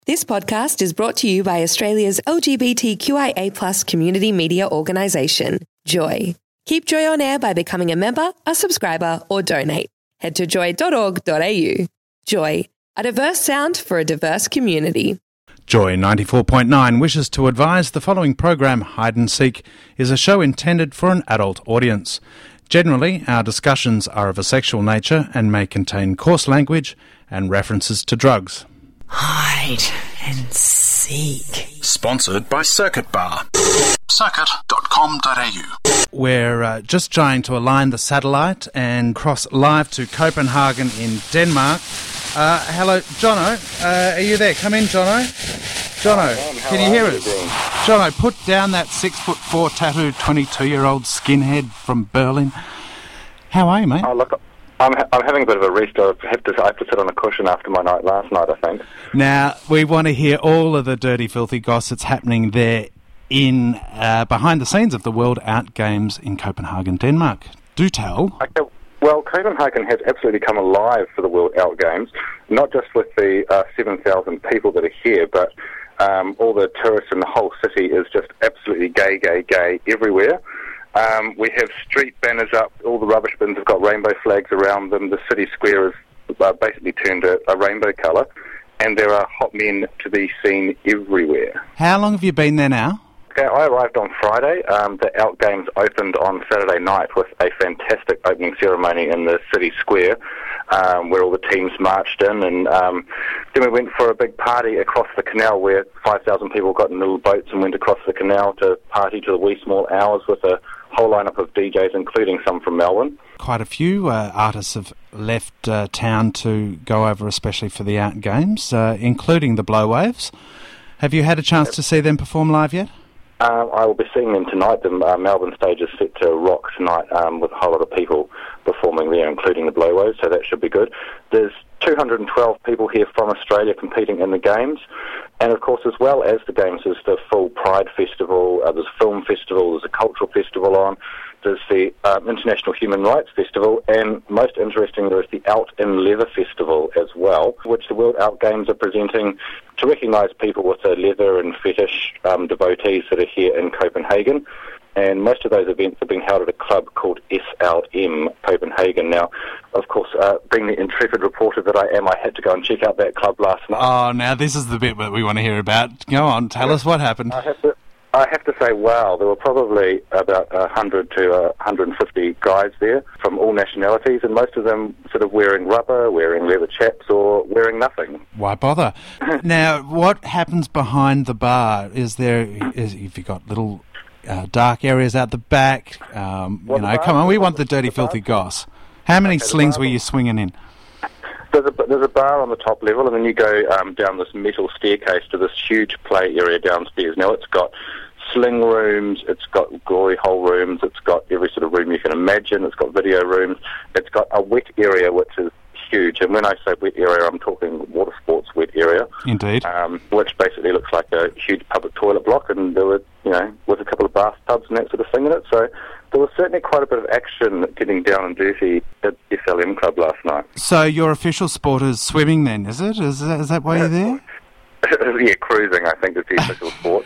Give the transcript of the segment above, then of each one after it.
This podcast is brought to you by Australia's LGBTQIA+ community media organisation, Joy. Keep Joy on air by becoming a member, a subscriber, or donate. Head to joy.org.au. Joy, a diverse sound for a diverse community. Joy 94.9 wishes to advise the following program, Hide and Seek, is a show intended for an adult audience. Generally, our discussions are of a sexual nature and may contain coarse language and references to drugs. Hide and seek. Sponsored by Circuit Bar. Circuit.com.au. We're just trying to align the satellite and cross live to Copenhagen in Denmark. Hello, Jono. Are you there? Come in, Jono. Jono, can you hear us? Jono, put down that 6'4" tattooed 22-year-old skinhead from Berlin. How are you, mate? Oh, look, I'm having a bit of a rest. I have to sit on a cushion after my night last night, I think. Now, we want to hear all of the dirty, filthy goss that's happening there in behind the scenes of the World Out Games in Copenhagen, Denmark. Do tell. Okay. Well, Copenhagen has absolutely come alive for the World Out Games, not just with the 7,000 people that are here, but all the tourists in the whole city is just absolutely gay, gay, gay everywhere. We have street banners up, all the rubbish bins have got rainbow flags around them, the city square is basically turned a rainbow colour, and there are hot men to be seen everywhere. How long have you been there now? Okay, I arrived on Friday. The Out Games opened on Saturday night with a fantastic opening ceremony in the city square, where all the teams marched in, and then we went for a big party across the canal where 5,000 people got in little boats and went across the canal to party to the wee small hours with a whole lineup of DJs, including some from Melbourne. Quite a few artists have left town to go over, especially for the Out Games, including the Blowwaves. Have you had a chance to see them perform live yet? I will be seeing them tonight. The Melbourne stage is set to rock tonight with a whole lot of people performing there, including the Blowwaves, so that should be good. There's 212 people here from Australia competing in the Games, and of course, as well as the Games, there's the full Pride Festival, there's a film festival, there's a cultural festival on, there's the International Human Rights Festival, and most interesting, there is the Out in Leather Festival as well, which the World Out Games are presenting to recognise people with the leather and fetish devotees that are here in Copenhagen. And most of those events are being held at a club called SLM Copenhagen. Now, of course, being the intrepid reporter that I am, I had to go and check out that club last night. Oh, now this is the bit that we want to hear about. Go on, tell us what happened. I have to say, wow, there were probably about 100 to 150 guys there from all nationalities, and most of them sort of wearing rubber, wearing leather chaps, or wearing nothing. Why bother? Now, what happens behind the bar? Have you got little dark areas out the back? Come on, we want the dirty, filthy goss. How many slings were you swinging in? There's a bar on the top level, and then you go down this metal staircase to this huge play area downstairs. Now, it's got sling rooms, it's got glory hole rooms, it's got every sort of room you can imagine, it's got video rooms, it's got a wet area which is huge, and when I say wet area, I'm talking water sports wet area. Indeed. Which basically looks like a huge public toilet block, and there were, with a couple of bathtubs and that sort of thing in it, so there was certainly quite a bit of action getting down and dirty at SLM Club last night. So your official sport is swimming then, is it? Is that why you're there? Yeah, cruising, I think, is the official sport.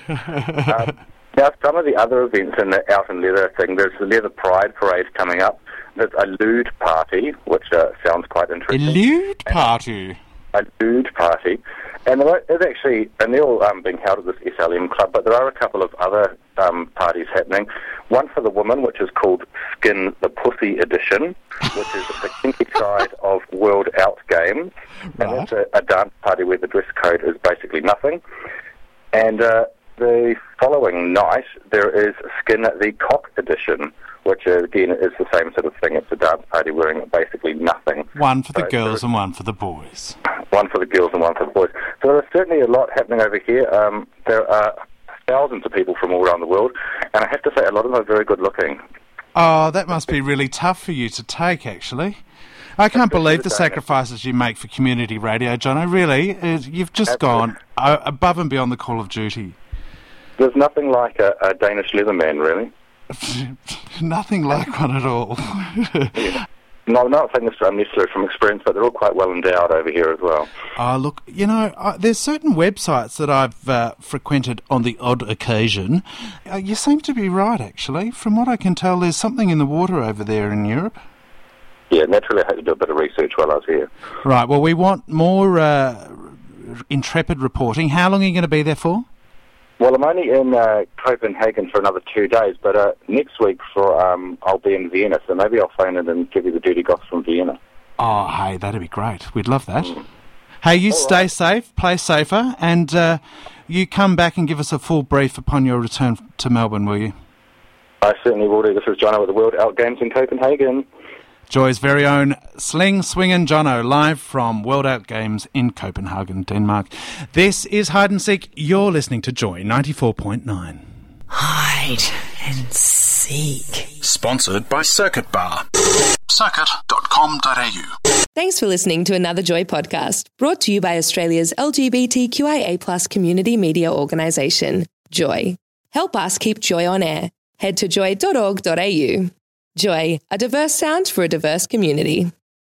Now, some of the other events in the Out in Leather thing, there's the Leather Pride Parade coming up. There's a lewd party, which sounds quite interesting. A lewd party? A lewd party. And they're all being held at this SLM club, but there are a couple of other parties happening. One for the women, which is called Skin the Pussy Edition, which is the kinky side of World Out Games. Right. And that's a dance party where the dress code is basically nothing. And the following night, there is Skin the Cock Edition, which again is the same sort of thing. It's a dance party wearing basically nothing. One for the girls and one for the boys. One for the girls and one for the boys. So there's certainly a lot happening over here. There are thousands of people from all around the world, and I have to say a lot of them are very good looking. Oh, that must be really tough for you to take, actually. I can't believe the sacrifices you make for community radio, Jono. Really, you've just gone above and beyond the call of duty. There's nothing like a Danish leatherman, really. Nothing like one at all. Yeah. No, I'm not saying this necessarily from experience, but they're all quite well endowed over here as well. Look, there's certain websites that I've frequented on the odd occasion. You seem to be right, actually. From what I can tell, there's something in the water over there in Europe. Yeah, naturally I had to do a bit of research while I was here. Right, well, we want more intrepid reporting. How long are you going to be there for? Well, I'm only in Copenhagen for another 2 days, but next week I'll be in Vienna, so maybe I'll phone in and give you the dirty goss from Vienna. Oh, hey, that'd be great. We'd love that. Hey, you stay safe, play safer, and you come back and give us a full brief upon your return to Melbourne, will you? I certainly will do. This is Jono with the World Out Games in Copenhagen. Joy's very own Sling Swingin' Jono, live from World Out Games in Copenhagen, Denmark. This is Hide and Seek. You're listening to Joy 94.9. Hide and seek. Sponsored by Circuit Bar. Circuit.com.au. Thanks for listening to another Joy podcast, brought to you by Australia's LGBTQIA+ community media organisation, Joy. Help us keep Joy on air. Head to joy.org.au. Joy, a diverse sound for a diverse community.